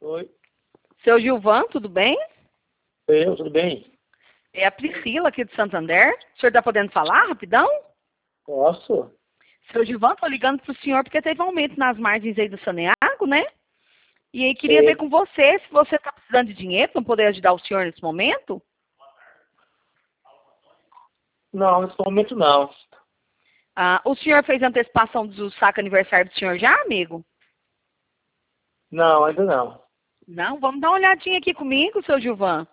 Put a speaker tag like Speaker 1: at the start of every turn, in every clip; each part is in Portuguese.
Speaker 1: Oi.
Speaker 2: Seu Gilvan, tudo bem?
Speaker 1: Tudo bem?
Speaker 2: É a Priscila aqui de Santander. O senhor está podendo falar rapidão?
Speaker 1: Posso?
Speaker 2: Seu Gilvan, estou ligando para o senhor porque teve um aumento nas margens aí do Saneago, né? E aí queria ver
Speaker 1: Sei.
Speaker 2: com você se você está precisando de dinheiro para poder ajudar o senhor nesse momento.
Speaker 1: Não, nesse momento não.
Speaker 2: Ah, o senhor fez antecipação do saco aniversário do senhor já, amigo?
Speaker 1: Não, ainda não.
Speaker 2: Não? Vamos dar uma olhadinha aqui comigo, seu Gilvan.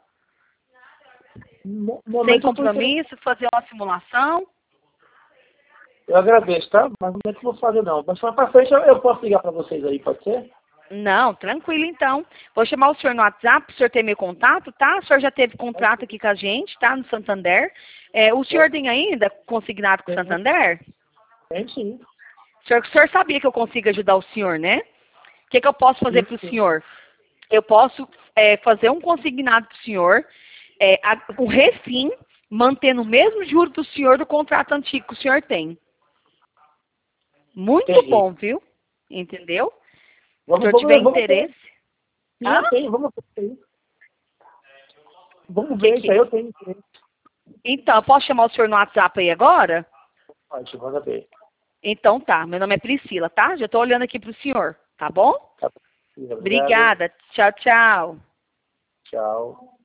Speaker 1: No
Speaker 2: Sem
Speaker 1: momento eu estou interessado.
Speaker 2: compromisso, fazer uma simulação.
Speaker 1: Eu agradeço, tá? Mas no momento eu não vou fazer não. Mas mais pra frente eu posso ligar pra vocês aí, pode ser?
Speaker 2: Não, tranquilo então. Vou chamar o senhor no WhatsApp, para o senhor ter meu contato, tá? O senhor já teve contrato aqui com a gente, tá? No Santander. O senhor tem ainda consignado com o Santander?
Speaker 1: Tem sim.
Speaker 2: O senhor sabia que eu consigo ajudar o senhor, né? O que eu posso fazer
Speaker 1: Sim,
Speaker 2: para o
Speaker 1: sim.
Speaker 2: senhor? Eu posso fazer um consignado para o senhor, um refim, mantendo o mesmo juro do senhor do contrato antigo que o senhor tem. Muito
Speaker 1: Entendi.
Speaker 2: bom, viu? Entendeu? Se o
Speaker 1: Vamos,
Speaker 2: senhor
Speaker 1: vamos,
Speaker 2: tiver
Speaker 1: vamos ver.
Speaker 2: interesse.
Speaker 1: Sim,
Speaker 2: Hã?
Speaker 1: eu tenho, vamos ver isso aí. Vamos
Speaker 2: Que
Speaker 1: ver isso
Speaker 2: que...
Speaker 1: aí, eu tenho interesse.
Speaker 2: Então, eu posso chamar o senhor no WhatsApp aí agora?
Speaker 1: Pode, manda ver.
Speaker 2: Então tá, meu nome é Priscila, tá? Já tô olhando aqui pro senhor, tá bom?
Speaker 1: Tá. Obrigado.
Speaker 2: Obrigada. Tchau, tchau.
Speaker 1: Tchau.